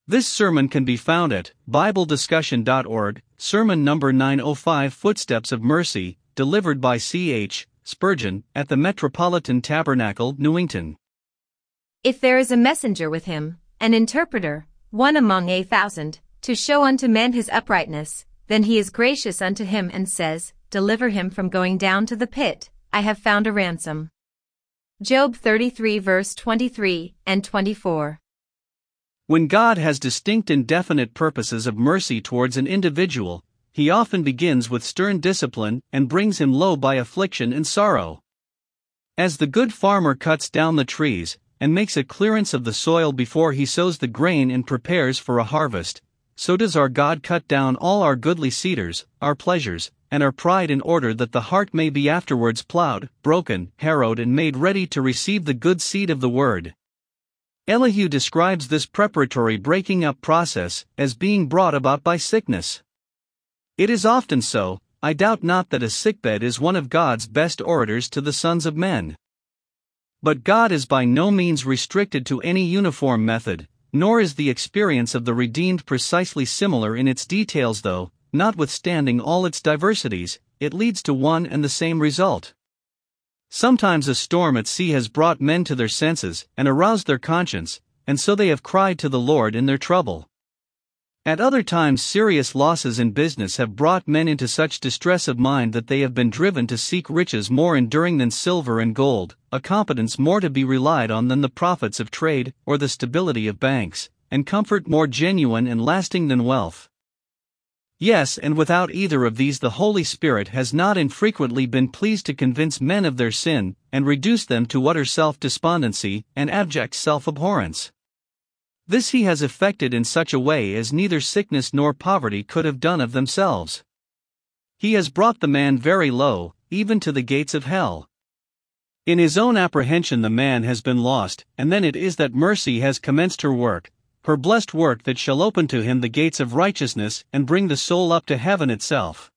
This sermon can be found at BibleDiscussion.org, sermon number 905, Footsteps of Mercy, delivered by C.H. Spurgeon, at the Metropolitan Tabernacle, Newington. If there is a messenger with him, an interpreter, one among 1,000, to show unto men his uprightness, then he is gracious unto him and says, Deliver him from going down to the pit, I have found a ransom. Job 33 verse 23 and 24. When God has distinct and definite purposes of mercy towards an individual, He often begins with stern discipline and brings him low by affliction and sorrow. As the good farmer cuts down the trees and makes a clearance of the soil before he sows the grain and prepares for a harvest, so does our God cut down all our goodly cedars, our pleasures, and our pride in order that the heart may be afterwards plowed, broken, harrowed, and made ready to receive the good seed of the word. Elihu describes this preparatory breaking up process as being brought about by sickness. It is often so. I doubt not that a sickbed is one of God's best orators to the sons of men. But God is by no means restricted to any uniform method, nor is the experience of the redeemed precisely similar in its details, though, notwithstanding all its diversities, it leads to one and the same result. Sometimes a storm at sea has brought men to their senses and aroused their conscience, and so they have cried to the Lord in their trouble. At other times serious losses in business have brought men into such distress of mind that they have been driven to seek riches more enduring than silver and gold, a competence more to be relied on than the profits of trade or the stability of banks, and comfort more genuine and lasting than wealth. Yes, and without either of these the Holy Spirit has not infrequently been pleased to convince men of their sin, and reduce them to utter self-despondency and abject self-abhorrence. This He has effected in such a way as neither sickness nor poverty could have done of themselves. He has brought the man very low, even to the gates of hell. In his own apprehension the man has been lost, and then it is that mercy has commenced her work, her blessed work that shall open to him the gates of righteousness and bring the soul up to heaven itself.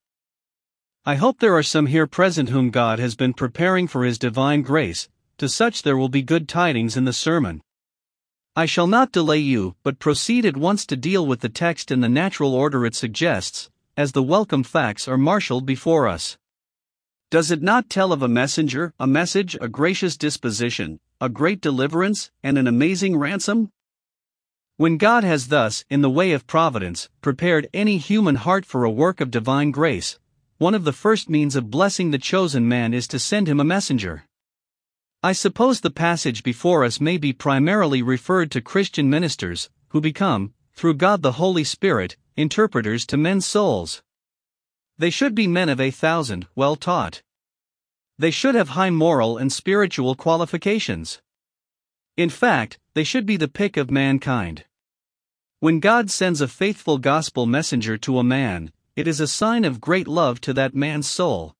I hope there are some here present whom God has been preparing for His divine grace. To such there will be good tidings in the sermon. I shall not delay you, but proceed at once to deal with the text in the natural order it suggests, as the welcome facts are marshaled before us. Does it not tell of a messenger, a message, a gracious disposition, a great deliverance, and an amazing ransom? When God has thus, in the way of providence, prepared any human heart for a work of divine grace, one of the first means of blessing the chosen man is to send him a messenger. I suppose the passage before us may be primarily referred to Christian ministers, who become, through God the Holy Spirit, interpreters to men's souls. They should be men of 1,000, well taught. They should have high moral and spiritual qualifications. In fact, they should be the pick of mankind. When God sends a faithful gospel messenger to a man, it is a sign of great love to that man's soul.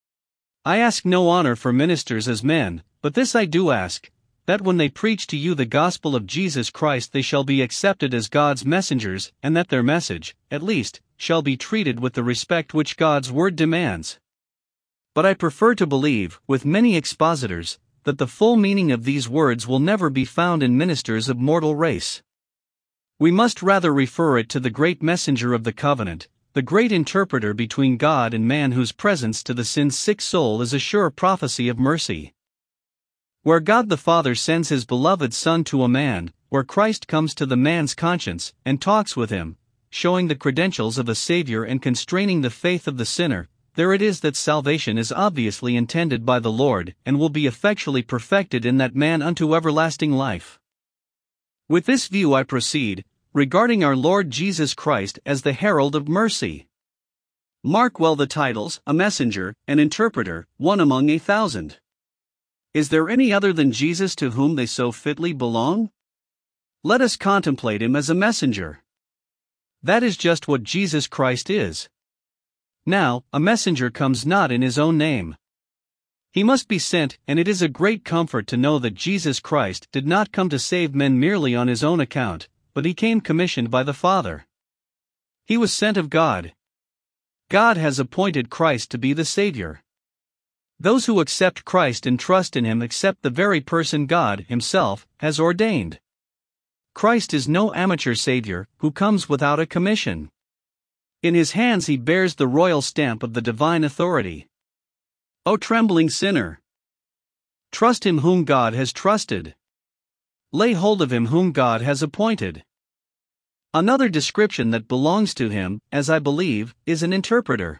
I ask no honor for ministers as men, but this I do ask, that when they preach to you the gospel of Jesus Christ they shall be accepted as God's messengers, and that their message, at least, shall be treated with the respect which God's word demands. But I prefer to believe, with many expositors, that the full meaning of these words will never be found in ministers of mortal race. We must rather refer it to the great messenger of the covenant, the great interpreter between God and man, whose presence to the sin-sick soul is a sure prophecy of mercy. Where God the Father sends His beloved Son to a man, where Christ comes to the man's conscience and talks with him, showing the credentials of a Savior and constraining the faith of the sinner, there it is that salvation is obviously intended by the Lord and will be effectually perfected in that man unto everlasting life. With this view I proceed, regarding our Lord Jesus Christ as the herald of mercy. Mark well the titles: a messenger, an interpreter, one among 1,000. Is there any other than Jesus to whom they so fitly belong? Let us contemplate Him as a messenger. That is just what Jesus Christ is. Now, a messenger comes not in his own name. He must be sent, and it is a great comfort to know that Jesus Christ did not come to save men merely on His own account, but He came commissioned by the Father. He was sent of God. God has appointed Christ to be the Savior. Those who accept Christ and trust in Him accept the very person God Himself has ordained. Christ is no amateur Savior who comes without a commission. In his hands he bears the royal stamp of the divine authority. O trembling sinner! Trust him whom God has trusted. Lay hold of him whom God has appointed. Another description that belongs to him, as I believe, is an interpreter.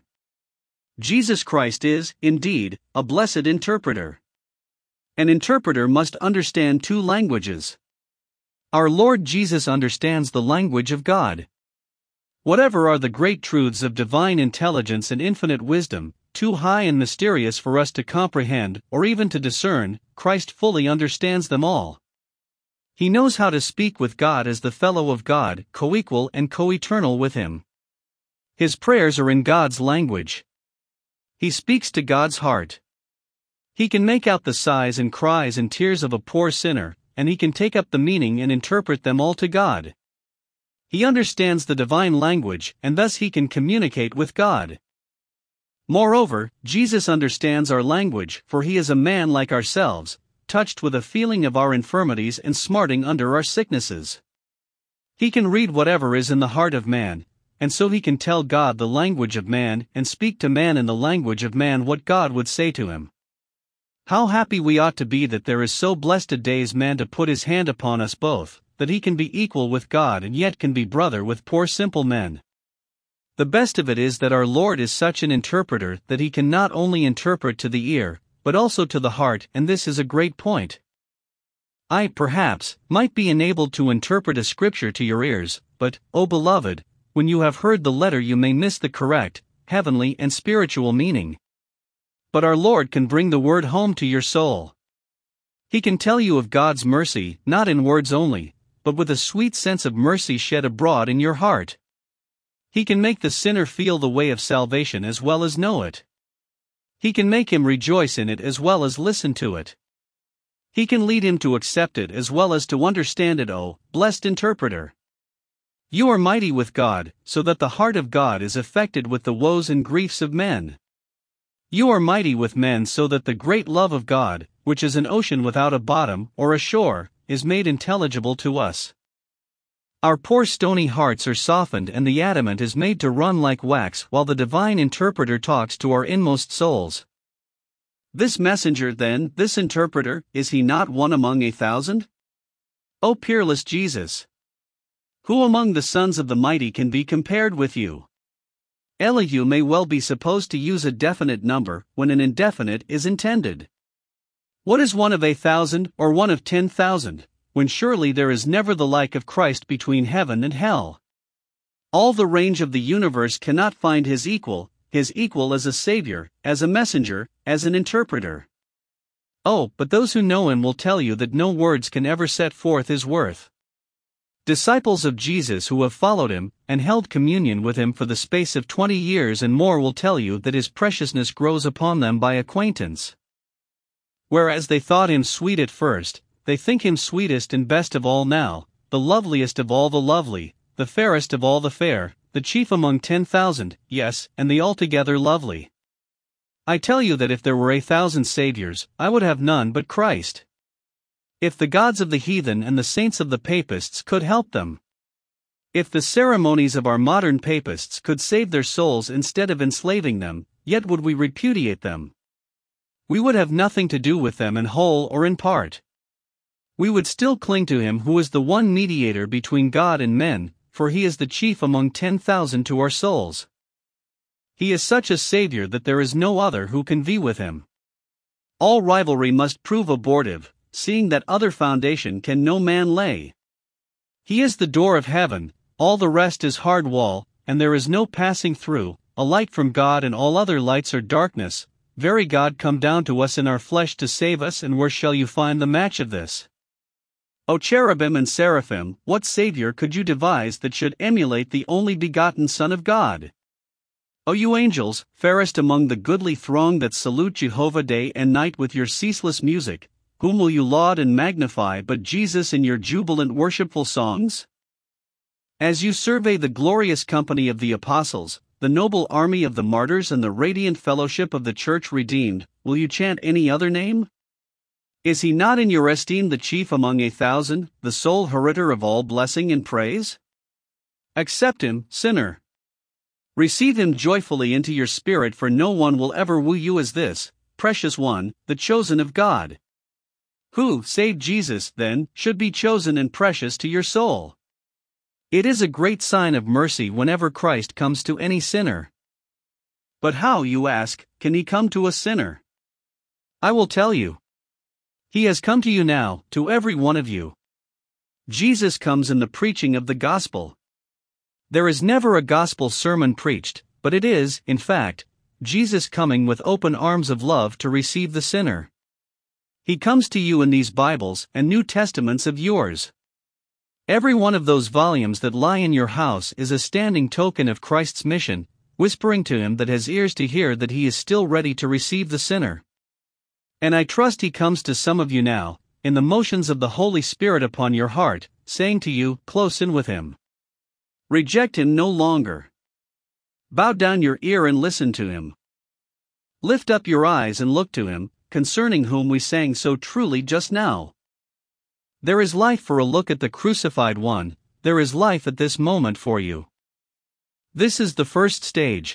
Jesus Christ is, indeed, a blessed interpreter. An interpreter must understand two languages. Our Lord Jesus understands the language of God. Whatever are the great truths of divine intelligence and infinite wisdom, too high and mysterious for us to comprehend or even to discern, Christ fully understands them all. He knows how to speak with God as the fellow of God, co-equal and co-eternal with him. His prayers are in God's language. He speaks to God's heart. He can make out the sighs and cries and tears of a poor sinner, and he can take up the meaning and interpret them all to God. He understands the divine language, and thus he can communicate with God. Moreover, Jesus understands our language, for he is a man like ourselves, touched with a feeling of our infirmities and smarting under our sicknesses. He can read whatever is in the heart of man, and so he can tell God the language of man and speak to man in the language of man what God would say to him. How happy we ought to be that there is so blessed a days man to put his hand upon us both, that he can be equal with God and yet can be brother with poor simple men. The best of it is that our Lord is such an interpreter that he can not only interpret to the ear, but also to the heart, and this is a great point. I, perhaps, might be enabled to interpret a scripture to your ears, but, O beloved, when you have heard the letter you may miss the correct, heavenly and spiritual meaning. But our Lord can bring the word home to your soul. He can tell you of God's mercy, not in words only, but with a sweet sense of mercy shed abroad in your heart. He can make the sinner feel the way of salvation as well as know it. He can make him rejoice in it as well as listen to it. He can lead him to accept it as well as to understand it. O blessed interpreter! You are mighty with God, so that the heart of God is affected with the woes and griefs of men. You are mighty with men so that the great love of God, which is an ocean without a bottom or a shore, is made intelligible to us. Our poor stony hearts are softened and the adamant is made to run like wax while the divine interpreter talks to our inmost souls. This messenger then, this interpreter, is he not one among 1,000? O peerless Jesus! Who among the sons of the mighty can be compared with you? Elihu may well be supposed to use a definite number when an indefinite is intended. What is one of 1,000 or one of 10,000, when surely there is never the like of Christ between heaven and hell? All the range of the universe cannot find his equal as a Savior, as a messenger, as an interpreter. Oh, but those who know him will tell you that no words can ever set forth his worth. Disciples of Jesus who have followed him and held communion with him for the space of 20 years and more will tell you that his preciousness grows upon them by acquaintance. Whereas they thought him sweet at first, they think him sweetest and best of all now, the loveliest of all the lovely, the fairest of all the fair, the chief among 10,000, yes, and the altogether lovely. I tell you that if there were 1,000 saviors, I would have none but Christ. If the gods of the heathen and the saints of the papists could help them. If the ceremonies of our modern papists could save their souls instead of enslaving them, yet would we repudiate them. We would have nothing to do with them in whole or in part. We would still cling to him who is the one mediator between God and men, for he is the chief among 10,000 to our souls. He is such a Savior that there is no other who can vie with him. All rivalry must prove abortive, seeing that other foundation can no man lay. He is the door of heaven, all the rest is hard wall, and there is no passing through, a light from God and all other lights are darkness, very God come down to us in our flesh to save us, and where shall you find the match of this? O cherubim and seraphim, what Savior could you devise that should emulate the only begotten Son of God? O you angels, fairest among the goodly throng that salute Jehovah day and night with your ceaseless music, whom will you laud and magnify but Jesus in your jubilant worshipful songs? As you survey the glorious company of the apostles, the noble army of the martyrs and the radiant fellowship of the church redeemed, will you chant any other name? Is he not in your esteem the chief among 1,000, the sole heriter of all blessing and praise? Accept him, sinner. Receive him joyfully into your spirit, for no one will ever woo you as this, precious one, the chosen of God. Who, save Jesus, then, should be chosen and precious to your soul? It is a great sign of mercy whenever Christ comes to any sinner. But how, you ask, can he come to a sinner? I will tell you. He has come to you now, to every one of you. Jesus comes in the preaching of the gospel. There is never a gospel sermon preached, but it is, in fact, Jesus coming with open arms of love to receive the sinner. He comes to you in these Bibles and New Testaments of yours. Every one of those volumes that lie in your house is a standing token of Christ's mission, whispering to him that has ears to hear that he is still ready to receive the sinner. And I trust he comes to some of you now, in the motions of the Holy Spirit upon your heart, saying to you, close in with him. Reject him no longer. Bow down your ear and listen to him. Lift up your eyes and look to him, concerning whom we sang so truly just now. There is life for a look at the crucified one, there is life at this moment for you. This is the first stage.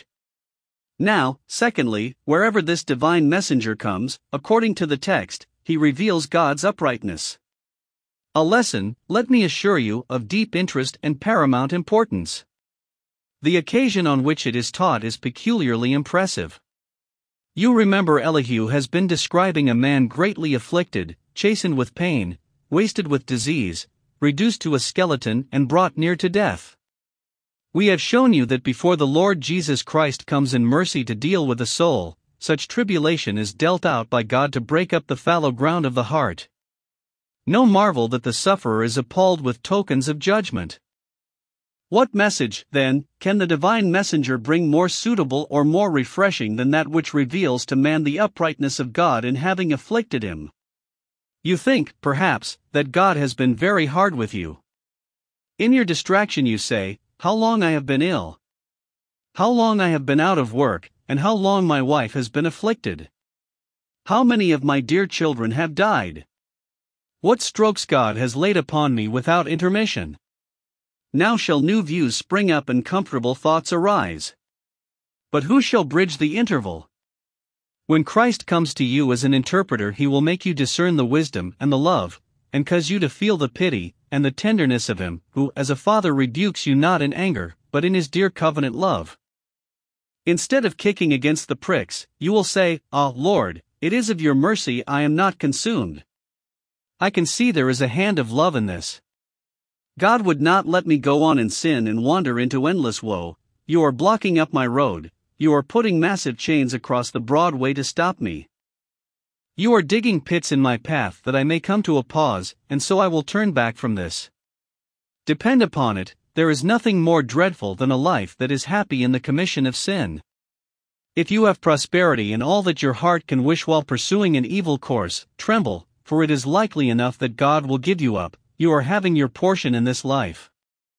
Now, secondly, wherever this divine messenger comes, according to the text, he reveals God's uprightness. A lesson, let me assure you, of deep interest and paramount importance. The occasion on which it is taught is peculiarly impressive. You remember Elihu has been describing a man greatly afflicted, chastened with pain, wasted with disease, reduced to a skeleton and brought near to death. We have shown you that before the Lord Jesus Christ comes in mercy to deal with the soul, such tribulation is dealt out by God to break up the fallow ground of the heart. No marvel that the sufferer is appalled with tokens of judgment. What message, then, can the divine messenger bring more suitable or more refreshing than that which reveals to man the uprightness of God in having afflicted him? You think, perhaps, that God has been very hard with you. In your distraction you say, how long I have been ill. How long I have been out of work, and how long my wife has been afflicted. How many of my dear children have died. What strokes God has laid upon me without intermission. Now shall new views spring up and comfortable thoughts arise. But who shall bridge the interval? When Christ comes to you as an interpreter, he will make you discern the wisdom and the love, and cause you to feel the pity and the tenderness of him, who as a father rebukes you not in anger, but in his dear covenant love. Instead of kicking against the pricks, you will say, Ah, Lord, it is of your mercy I am not consumed. I can see there is a hand of love in this. God would not let me go on in sin and wander into endless woe. You are blocking up my road, you are putting massive chains across the broad way to stop me. You are digging pits in my path that I may come to a pause, and so I will turn back from this. Depend upon it, there is nothing more dreadful than a life that is happy in the commission of sin. If you have prosperity and all that your heart can wish while pursuing an evil course, tremble, for it is likely enough that God will give you up. You are having your portion in this life.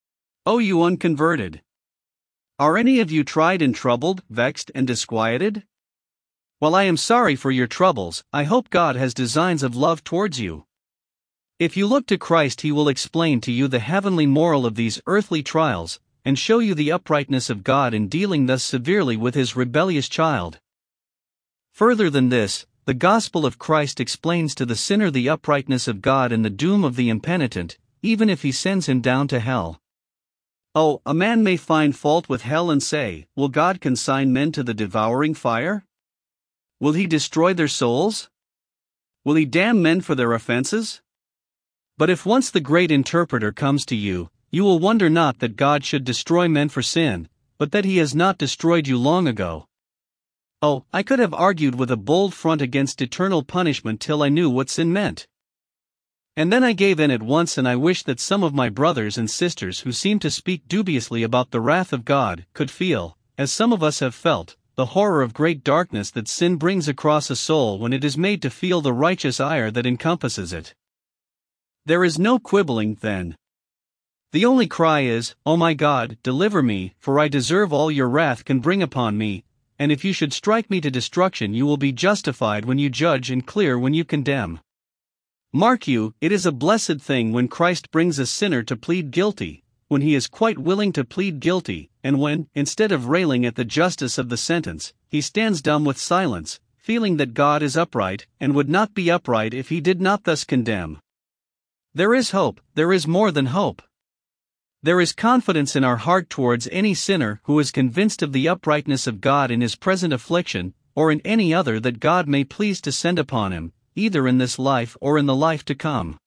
O you unconverted! Are any of you tried and troubled, vexed and disquieted? While I am sorry for your troubles, I hope God has designs of love towards you. If you look to Christ, he will explain to you the heavenly moral of these earthly trials, and show you the uprightness of God in dealing thus severely with his rebellious child. Further than this, the gospel of Christ explains to the sinner the uprightness of God and the doom of the impenitent, even if he sends him down to hell. Oh, a man may find fault with hell and say, will God consign men to the devouring fire? Will he destroy their souls? Will he damn men for their offenses? But if once the great interpreter comes to you, you will wonder not that God should destroy men for sin, but that he has not destroyed you long ago. Oh, I could have argued with a bold front against eternal punishment till I knew what sin meant. And then I gave in at once, and I wish that some of my brothers and sisters who seem to speak dubiously about the wrath of God could feel, as some of us have felt, the horror of great darkness that sin brings across a soul when it is made to feel the righteous ire that encompasses it. There is no quibbling then. The only cry is, O my God, deliver me, for I deserve all your wrath can bring upon me. And if you should strike me to destruction, you will be justified when you judge and clear when you condemn. Mark you, it is a blessed thing when Christ brings a sinner to plead guilty, when he is quite willing to plead guilty, and when, instead of railing at the justice of the sentence, he stands dumb with silence, feeling that God is upright, and would not be upright if he did not thus condemn. There is hope, there is more than hope. There is confidence in our heart towards any sinner who is convinced of the uprightness of God in his present affliction, or in any other that God may please to send upon him, either in this life or in the life to come.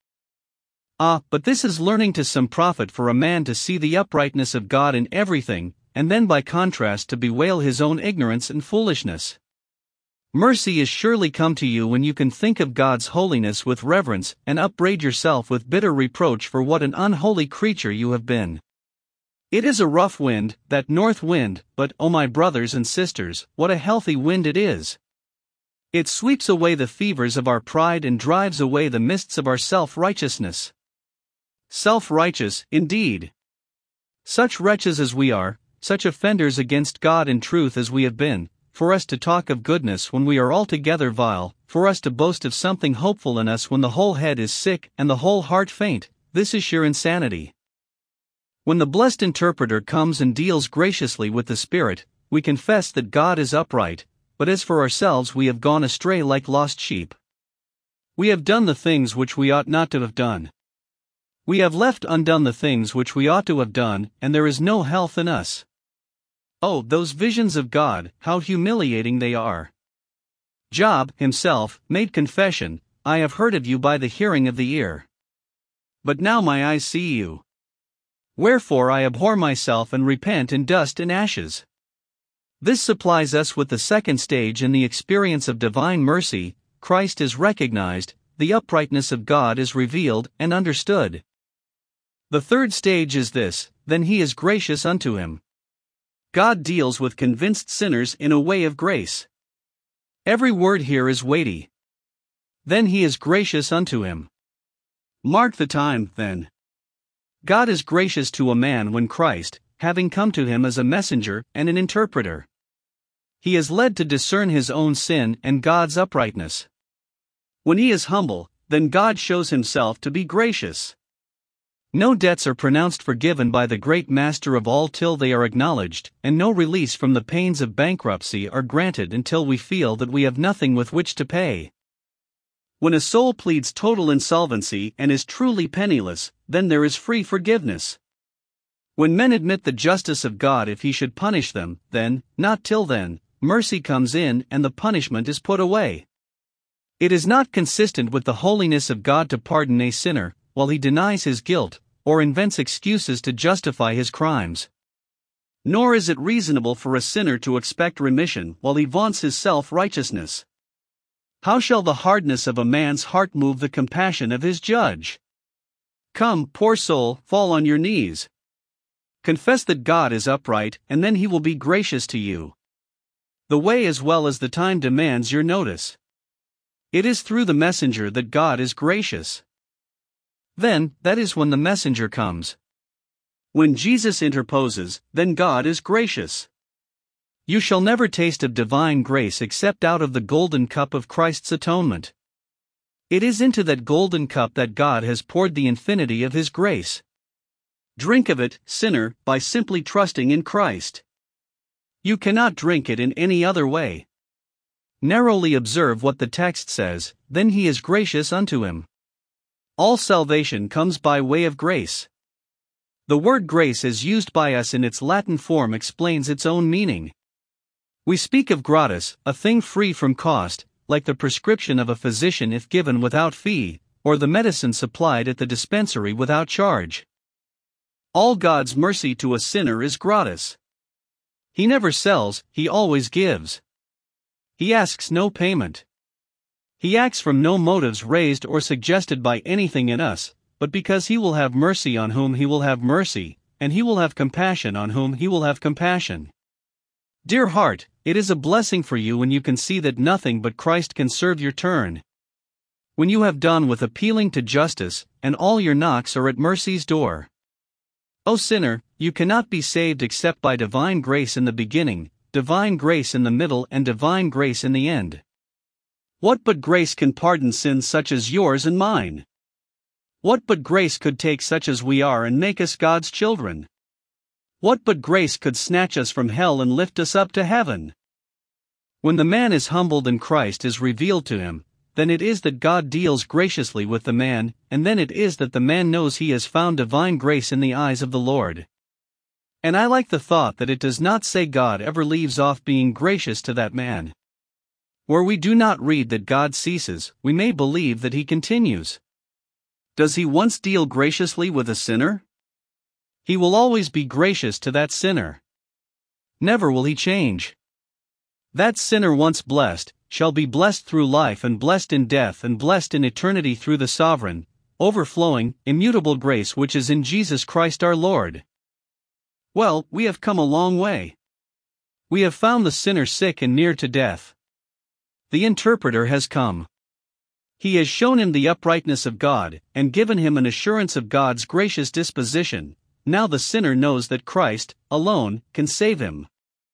But this is learning to some profit for a man to see the uprightness of God in everything, and then by contrast to bewail his own ignorance and foolishness. Mercy is surely come to you when you can think of God's holiness with reverence and upbraid yourself with bitter reproach for what an unholy creature you have been. It is a rough wind, that north wind, but, oh my brothers and sisters, what a healthy wind it is! It sweeps away the fevers of our pride and drives away the mists of our self-righteousness. Self-righteous, indeed! Such wretches as we are, such offenders against God and truth as we have been, for us to talk of goodness when we are altogether vile, for us to boast of something hopeful in us when the whole head is sick and the whole heart faint, this is sheer insanity. When the blessed interpreter comes and deals graciously with the Spirit, we confess that God is upright, but as for ourselves we have gone astray like lost sheep. We have done the things which we ought not to have done. We have left undone the things which we ought to have done, and there is no health in us. Oh, those visions of God, how humiliating they are! Job, himself, made confession, I have heard of you by the hearing of the ear. But now my eyes see you. Wherefore I abhor myself and repent in dust and ashes. This supplies us with the second stage in the experience of divine mercy. Christ is recognized, the uprightness of God is revealed and understood. The third stage is this, then he is gracious unto him. God deals with convinced sinners in a way of grace. Every word here is weighty. Then he is gracious unto him. Mark the time, then. God is gracious to a man when Christ, having come to him as a messenger and an interpreter, he is led to discern his own sin and God's uprightness. When he is humble, then God shows himself to be gracious. No debts are pronounced forgiven by the great Master of all till they are acknowledged, and no release from the pains of bankruptcy are granted until we feel that we have nothing with which to pay. When a soul pleads total insolvency and is truly penniless, then there is free forgiveness. When men admit the justice of God if he should punish them, then, not till then, mercy comes in and the punishment is put away. It is not consistent with the holiness of God to pardon a sinner, while he denies his guilt, or invents excuses to justify his crimes. Nor is it reasonable for a sinner to expect remission while he vaunts his self-righteousness. How shall the hardness of a man's heart move the compassion of his judge? Come, poor soul, fall on your knees. Confess that God is upright, and then he will be gracious to you. The way as well as the time demands your notice. It is through the messenger that God is gracious. Then, that is when the messenger comes. When Jesus interposes, then God is gracious. You shall never taste of divine grace except out of the golden cup of Christ's atonement. It is into that golden cup that God has poured the infinity of his grace. Drink of it, sinner, by simply trusting in Christ. You cannot drink it in any other way. Narrowly observe what the text says, then he is gracious unto him. All salvation comes by way of grace. The word grace as used by us in its Latin form explains its own meaning. We speak of gratis, a thing free from cost, like the prescription of a physician if given without fee, or the medicine supplied at the dispensary without charge. All God's mercy to a sinner is gratis. He never sells, he always gives. He asks no payment. He acts from no motives raised or suggested by anything in us, but because he will have mercy on whom he will have mercy, and he will have compassion on whom he will have compassion. Dear heart, it is a blessing for you when you can see that nothing but Christ can serve your turn. When you have done with appealing to justice, and all your knocks are at mercy's door. O sinner, you cannot be saved except by divine grace in the beginning, divine grace in the middle and divine grace in the end. What but grace can pardon sins such as yours and mine? What but grace could take such as we are and make us God's children? What but grace could snatch us from hell and lift us up to heaven? When the man is humbled and Christ is revealed to him, then it is that God deals graciously with the man, and then it is that the man knows he has found divine grace in the eyes of the Lord. And I like the thought that it does not say God ever leaves off being gracious to that man. Where we do not read that God ceases, we may believe that he continues. Does he once deal graciously with a sinner? He will always be gracious to that sinner. Never will he change. That sinner once blessed, shall be blessed through life and blessed in death and blessed in eternity through the sovereign, overflowing, immutable grace which is in Jesus Christ our Lord. Well, we have come a long way. We have found the sinner sick and near to death. The interpreter has come. He has shown him the uprightness of God, and given him an assurance of God's gracious disposition. Now the sinner knows that Christ, alone, can save him.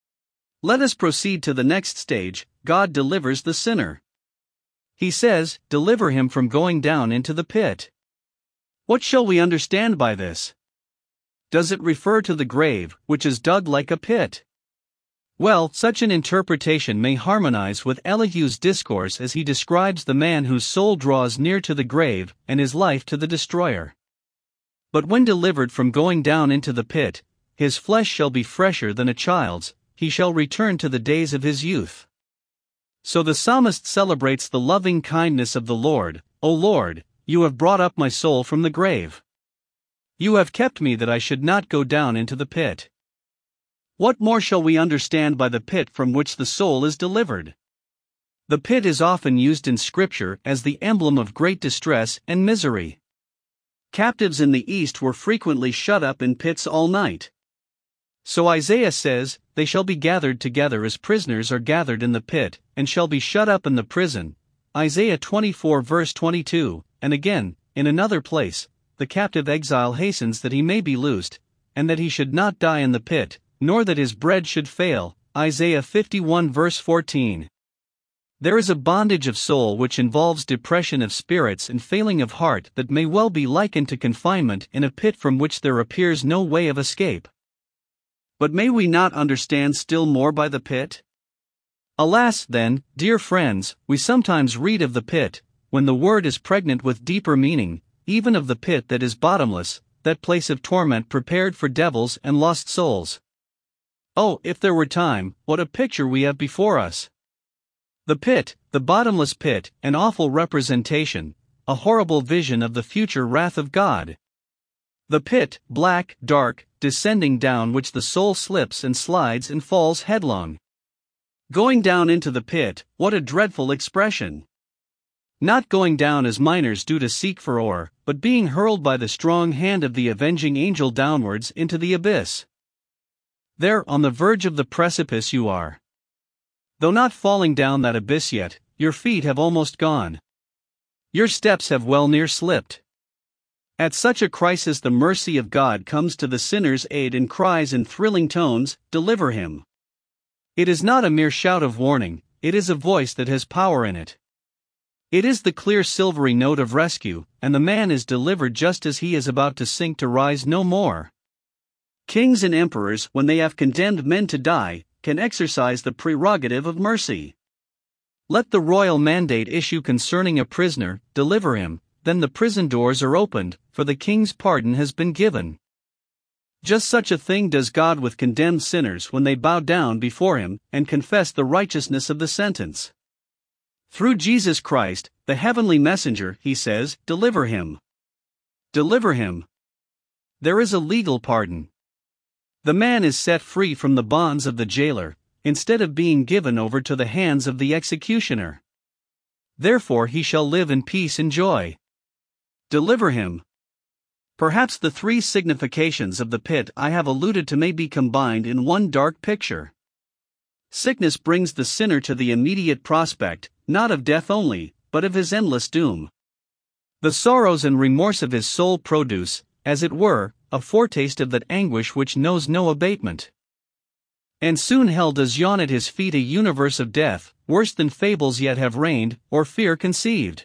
Let us proceed to the next stage. God delivers the sinner. He says, deliver him from going down into the pit. What shall we understand by this? Does it refer to the grave, which is dug like a pit? Well, such an interpretation may harmonize with Elihu's discourse as he describes the man whose soul draws near to the grave, and his life to the destroyer. But when delivered from going down into the pit, his flesh shall be fresher than a child's, he shall return to the days of his youth. So the psalmist celebrates the loving kindness of the Lord. O Lord, you have brought up my soul from the grave. You have kept me that I should not go down into the pit. What more shall we understand by the pit from which the soul is delivered? The pit is often used in Scripture as the emblem of great distress and misery. Captives in the East were frequently shut up in pits all night. So Isaiah says, they shall be gathered together as prisoners are gathered in the pit, and shall be shut up in the prison. Isaiah 24 verse 22, and again, in another place, the captive exile hastens that he may be loosed, and that he should not die in the pit, nor that his bread should fail. Isaiah 51 verse 14. There is a bondage of soul which involves depression of spirits and failing of heart that may well be likened to confinement in a pit from which there appears no way of escape. But may we not understand still more by the pit? Alas, then, dear friends, we sometimes read of the pit, when the word is pregnant with deeper meaning, even of the pit that is bottomless, that place of torment prepared for devils and lost souls. Oh, if there were time, what a picture we have before us! The pit, the bottomless pit, an awful representation, a horrible vision of the future wrath of God. The pit, black, dark, descending down which the soul slips and slides and falls headlong. Going down into the pit, what a dreadful expression! Not going down as miners do to seek for ore, but being hurled by the strong hand of the avenging angel downwards into the abyss. There, on the verge of the precipice you are. Though not falling down that abyss yet, your feet have almost gone. Your steps have well near slipped. At such a crisis the mercy of God comes to the sinner's aid and cries in thrilling tones, "Deliver him!" It is not a mere shout of warning, it is a voice that has power in it. It is the clear silvery note of rescue, and the man is delivered just as he is about to sink to rise no more. Kings and emperors, when they have condemned men to die, can exercise the prerogative of mercy. Let the royal mandate issue concerning a prisoner, deliver him, then the prison doors are opened, for the king's pardon has been given. Just such a thing does God with condemned sinners when they bow down before him and confess the righteousness of the sentence. Through Jesus Christ, the heavenly messenger, he says, deliver him. Deliver him. There is a legal pardon. The man is set free from the bonds of the jailer, instead of being given over to the hands of the executioner. Therefore he shall live in peace and joy. Deliver him. Perhaps the three significations of the pit I have alluded to may be combined in one dark picture. Sickness brings the sinner to the immediate prospect, not of death only, but of his endless doom. The sorrows and remorse of his soul produce, as it were, a foretaste of that anguish which knows no abatement. And soon hell does yawn at his feet a universe of death, worse than fables yet have reigned, or fear conceived.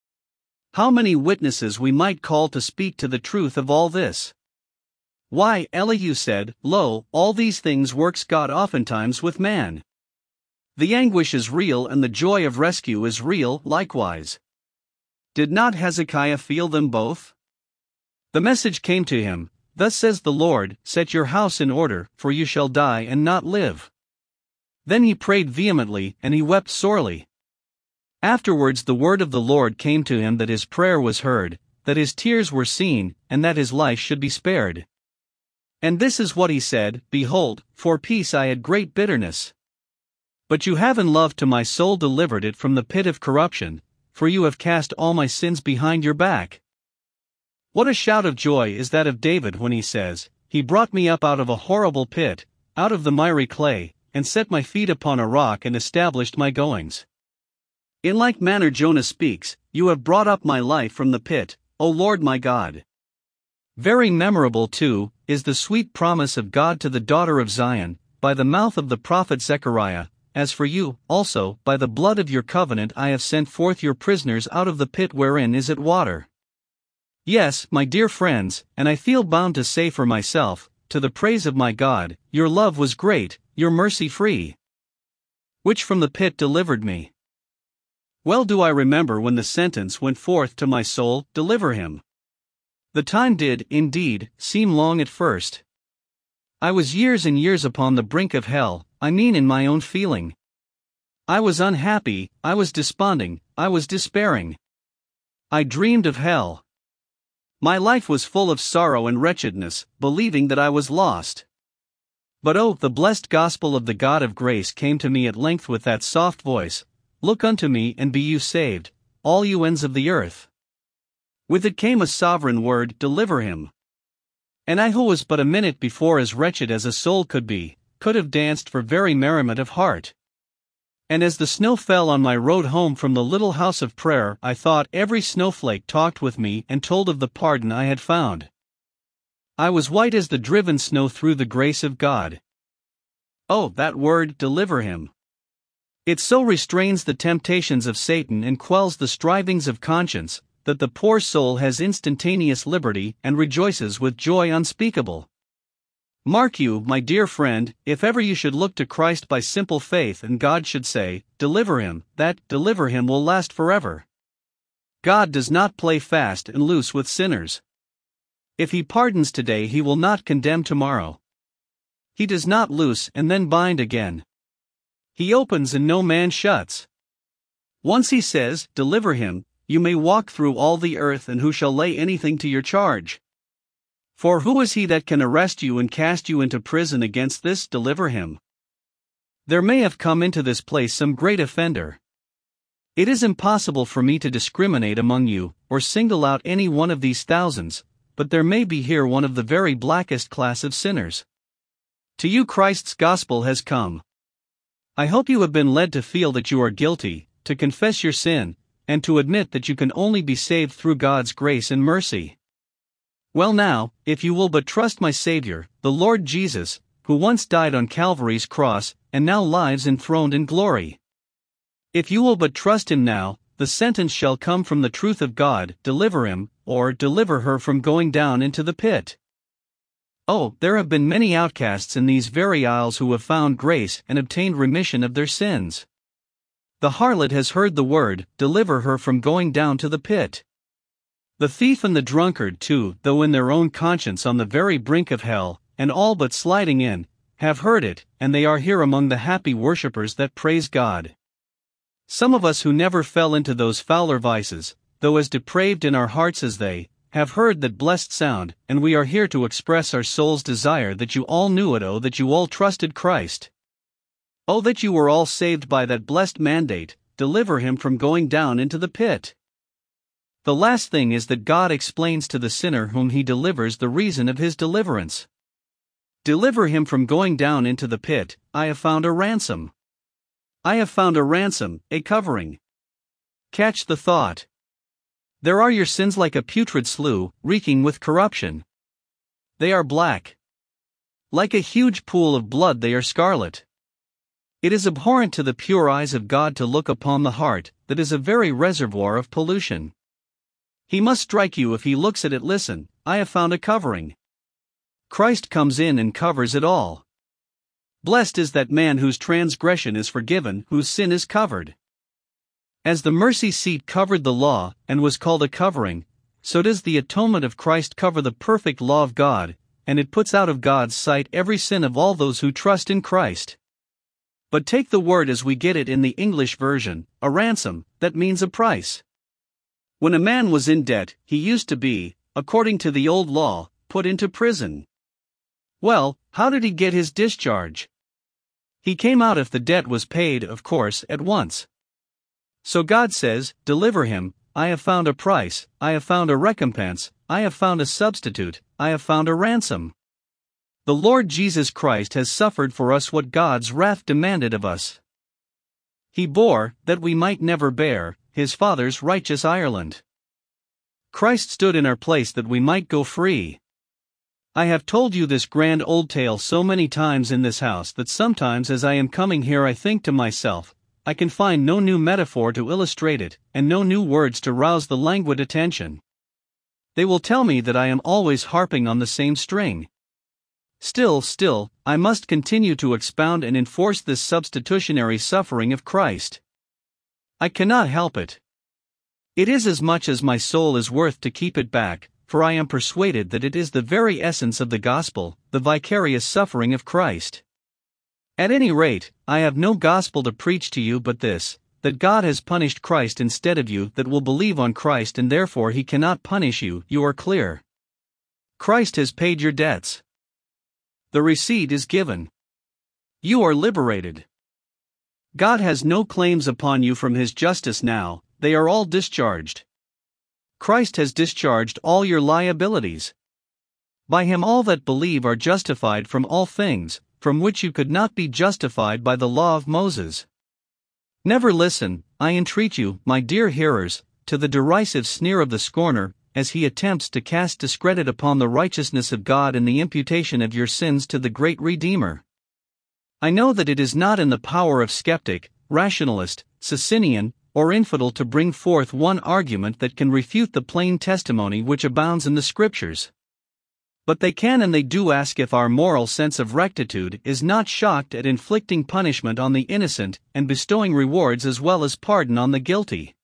How many witnesses we might call to speak to the truth of all this? Why, Elihu said, Lo, all these things works God oftentimes with man. The anguish is real and the joy of rescue is real likewise. Did not Hezekiah feel them both? The message came to him, Thus says the Lord, set your house in order, for you shall die and not live. Then he prayed vehemently and he wept sorely. Afterwards the word of the Lord came to him that his prayer was heard, that his tears were seen, and that his life should be spared. And this is what he said, Behold, for peace I had great bitterness. But you have in love to my soul delivered it from the pit of corruption, for you have cast all my sins behind your back. What a shout of joy is that of David when he says, He brought me up out of a horrible pit, out of the miry clay, and set my feet upon a rock and established my goings. In like manner Jonah speaks, You have brought up my life from the pit, O Lord my God. Very memorable, too, is the sweet promise of God to the daughter of Zion, by the mouth of the prophet Zechariah, As for you, also, by the blood of your covenant I have sent forth your prisoners out of the pit wherein is it water. Yes, my dear friends, and I feel bound to say for myself, to the praise of my God, your love was great, your mercy free, which from the pit delivered me. Well do I remember when the sentence went forth to my soul, Deliver him. The time did, indeed, seem long at first. I was years and years upon the brink of hell, I mean in my own feeling. I was unhappy, I was desponding, I was despairing. I dreamed of hell. My life was full of sorrow and wretchedness, believing that I was lost. But oh, the blessed gospel of the God of grace came to me at length with that soft voice, Look unto me and be you saved, all you ends of the earth. With it came a sovereign word, Deliver him. And I who was but a minute before as wretched as a soul could be, could have danced for very merriment of heart. And as the snow fell on my road home from the little house of prayer, I thought every snowflake talked with me and told of the pardon I had found. I was white as the driven snow through the grace of God. Oh, that word, Deliver him. It so restrains the temptations of Satan and quells the strivings of conscience, that the poor soul has instantaneous liberty and rejoices with joy unspeakable. Mark you, my dear friend, if ever you should look to Christ by simple faith and God should say, Deliver him, that deliver him will last forever. God does not play fast and loose with sinners. If he pardons today, he will not condemn tomorrow. He does not loose and then bind again. He opens and no man shuts. Once he says, Deliver him, you may walk through all the earth, and who shall lay anything to your charge? For who is he that can arrest you and cast you into prison against this, Deliver him? There may have come into this place some great offender. It is impossible for me to discriminate among you, or single out any one of these thousands, but there may be here one of the very blackest class of sinners. To you Christ's gospel has come. I hope you have been led to feel that you are guilty, to confess your sin, and to admit that you can only be saved through God's grace and mercy. Well now, if you will but trust my Savior, the Lord Jesus, who once died on Calvary's cross, and now lies enthroned in glory. If you will but trust him now, the sentence shall come from the truth of God, Deliver him, or deliver her from going down into the pit. Oh, there have been many outcasts in these very isles who have found grace and obtained remission of their sins. The harlot has heard the word, Deliver her from going down to the pit. The thief and the drunkard too, though in their own conscience on the very brink of hell, and all but sliding in, have heard it, and they are here among the happy worshippers that praise God. Some of us who never fell into those fouler vices, though as depraved in our hearts as they, have heard that blessed sound, and we are here to express our soul's desire that you all knew it. Oh, that you all trusted Christ. Oh, that you were all saved by that blessed mandate, Deliver him from going down into the pit. The last thing is that God explains to the sinner whom he delivers the reason of his deliverance. Deliver him from going down into the pit, I have found a ransom. I have found a ransom, a covering. Catch the thought. There are your sins like a putrid slough, reeking with corruption. They are black. Like a huge pool of blood they are scarlet. It is abhorrent to the pure eyes of God to look upon the heart, that is a very reservoir of pollution. He must strike you if he looks at it. Listen, I have found a covering. Christ comes in and covers it all. Blessed is that man whose transgression is forgiven, whose sin is covered. As the mercy seat covered the law, and was called a covering, so does the atonement of Christ cover the perfect law of God, and it puts out of God's sight every sin of all those who trust in Christ. But take the word as we get it in the English version, a ransom, that means a price. When a man was in debt, he used to be, according to the old law, put into prison. Well, how did he get his discharge? He came out if the debt was paid, of course, at once. So God says, deliver him, I have found a price, I have found a recompense, I have found a substitute, I have found a ransom. The Lord Jesus Christ has suffered for us what God's wrath demanded of us. He bore, that we might never bear, his Father's righteous Ireland. Christ stood in our place that we might go free. I have told you this grand old tale so many times in this house that sometimes as I am coming here I think to myself, I can find no new metaphor to illustrate it, and no new words to rouse the languid attention. They will tell me that I am always harping on the same string. Still, I must continue to expound and enforce this substitutionary suffering of Christ. I cannot help it. It is as much as my soul is worth to keep it back, for I am persuaded that it is the very essence of the gospel, the vicarious suffering of Christ. At any rate, I have no gospel to preach to you but this, that God has punished Christ instead of you that will believe on Christ, and therefore he cannot punish you. You are clear. Christ has paid your debts. The receipt is given. You are liberated. God has no claims upon you from his justice now, they are all discharged. Christ has discharged all your liabilities. By him all that believe are justified from all things, from which you could not be justified by the law of Moses. Never listen, I entreat you, my dear hearers, to the derisive sneer of the scorner, as he attempts to cast discredit upon the righteousness of God and the imputation of your sins to the great Redeemer. I know that it is not in the power of skeptic, rationalist, Socinian, or infidel to bring forth one argument that can refute the plain testimony which abounds in the Scriptures. But they can and they do ask if our moral sense of rectitude is not shocked at inflicting punishment on the innocent and bestowing rewards as well as pardon on the guilty.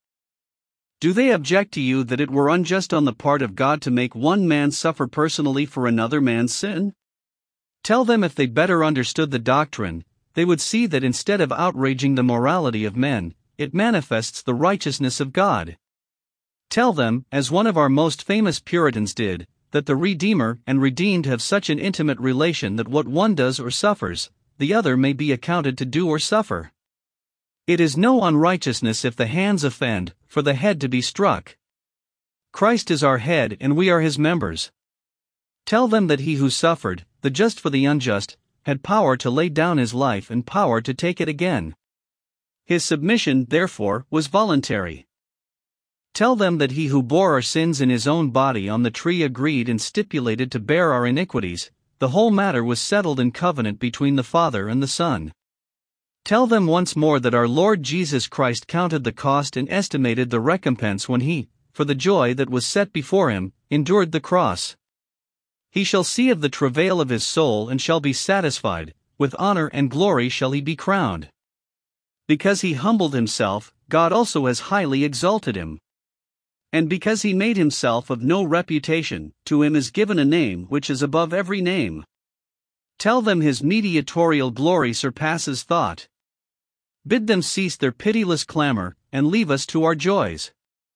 Do they object to you that it were unjust on the part of God to make one man suffer personally for another man's sin? Tell them if they better understood the doctrine, they would see that instead of outraging the morality of men, it manifests the righteousness of God. Tell them, as one of our most famous Puritans did, that the Redeemer and redeemed have such an intimate relation that what one does or suffers, the other may be accounted to do or suffer. It is no unrighteousness if the hands offend, for the head to be struck. Christ is our head and we are his members. Tell them that he who suffered, the just for the unjust, had power to lay down his life and power to take it again. His submission, therefore, was voluntary. Tell them that he who bore our sins in his own body on the tree agreed and stipulated to bear our iniquities. The whole matter was settled in covenant between the Father and the Son. Tell them once more that our Lord Jesus Christ counted the cost and estimated the recompense when he, for the joy that was set before him, endured the cross. He shall see of the travail of his soul and shall be satisfied, with honor and glory shall he be crowned. Because he humbled himself, God also has highly exalted him. And because he made himself of no reputation, to him is given a name which is above every name. Tell them his mediatorial glory surpasses thought. Bid them cease their pitiless clamor, and leave us to our joys.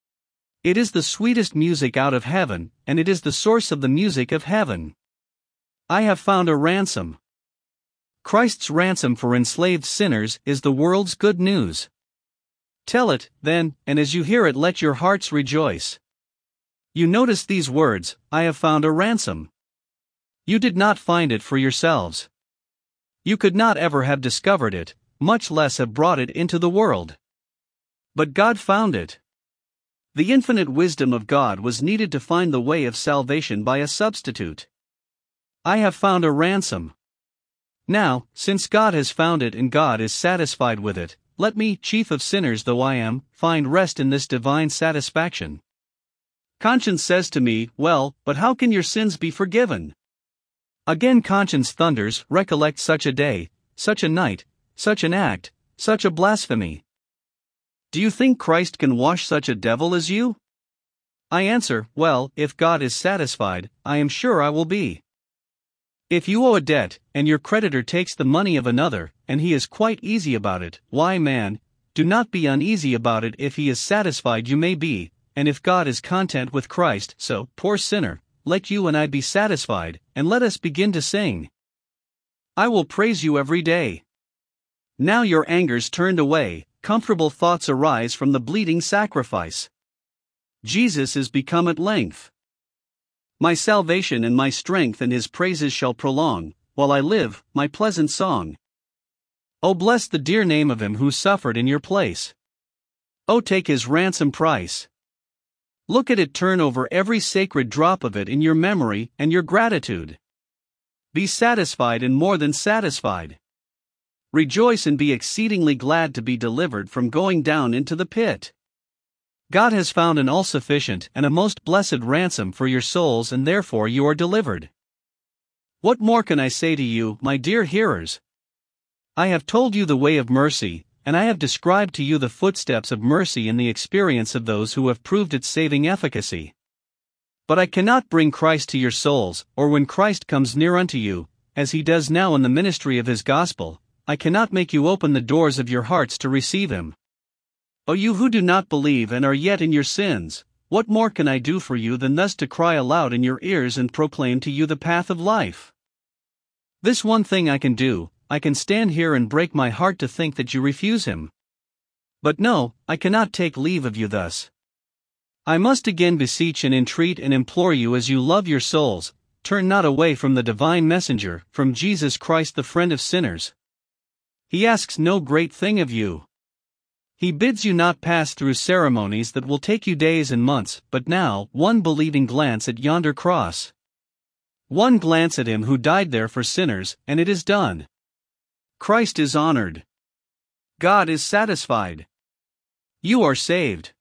It is the sweetest music out of heaven, and it is the source of the music of heaven. I have found a ransom. Christ's ransom for enslaved sinners is the world's good news. Tell it, then, and as you hear it let your hearts rejoice. You notice these words, I have found a ransom. You did not find it for yourselves. You could not ever have discovered it, much less have brought it into the world. But God found it. The infinite wisdom of God was needed to find the way of salvation by a substitute. I have found a ransom. Now, since God has found it and God is satisfied with it, let me, chief of sinners though I am, find rest in this divine satisfaction. Conscience says to me, well, but how can your sins be forgiven? Again conscience thunders, recollect such a day, such a night, such an act, such a blasphemy. Do you think Christ can wash such a devil as you? I answer, well, if God is satisfied, I am sure I will be. If you owe a debt, and your creditor takes the money of another, and he is quite easy about it, why, man, do not be uneasy about it. If he is satisfied you may be, and if God is content with Christ, so, poor sinner, let you and I be satisfied, and let us begin to sing. I will praise you every day. Now your anger's turned away, comfortable thoughts arise from the bleeding sacrifice. Jesus is become at length my salvation and my strength, and his praises shall prolong, while I live, my pleasant song. Oh, bless the dear name of him who suffered in your place. Oh, take his ransom price. Look at it, turn over every sacred drop of it in your memory and your gratitude. Be satisfied and more than satisfied. Rejoice and be exceedingly glad to be delivered from going down into the pit. God has found an all-sufficient and a most blessed ransom for your souls, and therefore you are delivered. What more can I say to you, my dear hearers? I have told you the way of mercy, and I have described to you the footsteps of mercy in the experience of those who have proved its saving efficacy. But I cannot bring Christ to your souls, or when Christ comes near unto you, as he does now in the ministry of his gospel, I cannot make you open the doors of your hearts to receive him. O you who do not believe and are yet in your sins, what more can I do for you than thus to cry aloud in your ears and proclaim to you the path of life? This one thing I can do, I can stand here and break my heart to think that you refuse him. But no, I cannot take leave of you thus. I must again beseech and entreat and implore you, as you love your souls, turn not away from the divine messenger, from Jesus Christ the friend of sinners. He asks no great thing of you. He bids you not pass through ceremonies that will take you days and months, but now, one believing glance at yonder cross. One glance at him who died there for sinners, and it is done. Christ is honored. God is satisfied. You are saved.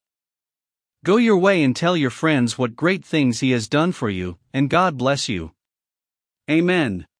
Go your way and tell your friends what great things he has done for you, and God bless you. Amen.